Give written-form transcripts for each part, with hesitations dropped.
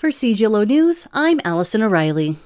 For CGLO News, I'm Allison O'Reilly.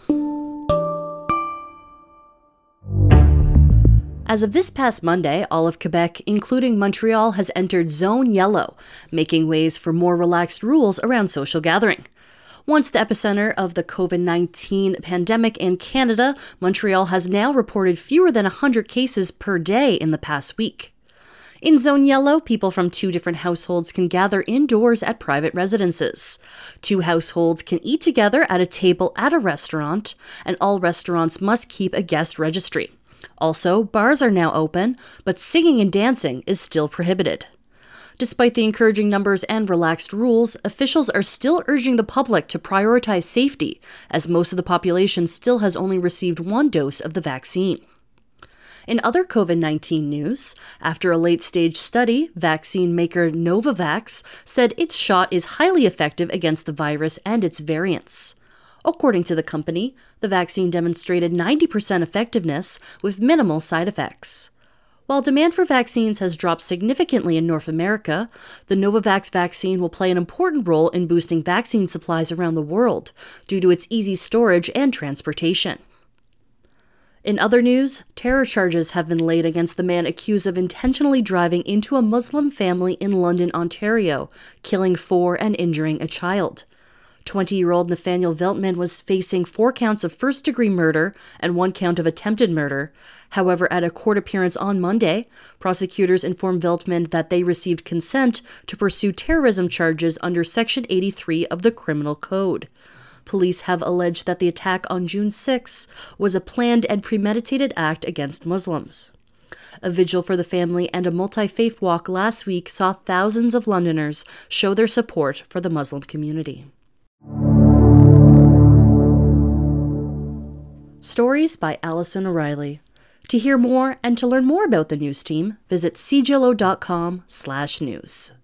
As of this past Monday, all of Quebec, including Montreal, has entered Zone Yellow, making ways for more relaxed rules around social gathering. Once the epicenter of the COVID-19 pandemic in Canada, Montreal has now reported fewer than 100 cases per day in the past week. In Zone Yellow, people from 2 different households can gather indoors at private residences. 2 households can eat together at a table at a restaurant, and all restaurants must keep a guest registry. Also, bars are now open, but singing and dancing is still prohibited. Despite the encouraging numbers and relaxed rules, officials are still urging the public to prioritize safety, as most of the population still has only received 1 dose of the vaccine. In other COVID-19 news, after a late-stage study, vaccine maker Novavax said its shot is highly effective against the virus and its variants. According to the company, the vaccine demonstrated 90% effectiveness with minimal side effects. While demand for vaccines has dropped significantly in North America, the Novavax vaccine will play an important role in boosting vaccine supplies around the world due to its easy storage and transportation. In other news, terror charges have been laid against the man accused of intentionally driving into a Muslim family in London, Ontario, killing 4 and injuring a child. 20-year-old Nathaniel Veltman was facing 4 counts of first-degree murder and 1 count of attempted murder. However, at a court appearance on Monday, prosecutors informed Veltman that they received consent to pursue terrorism charges under Section 83 of the Criminal Code. Police have alleged that the attack on June 6 was a planned and premeditated act against Muslims. A vigil for the family and a multi-faith walk last week saw thousands of Londoners show their support for the Muslim community. Stories by Allison O'Reilly. To hear more and to learn more about the news team, visit cglo.com/news.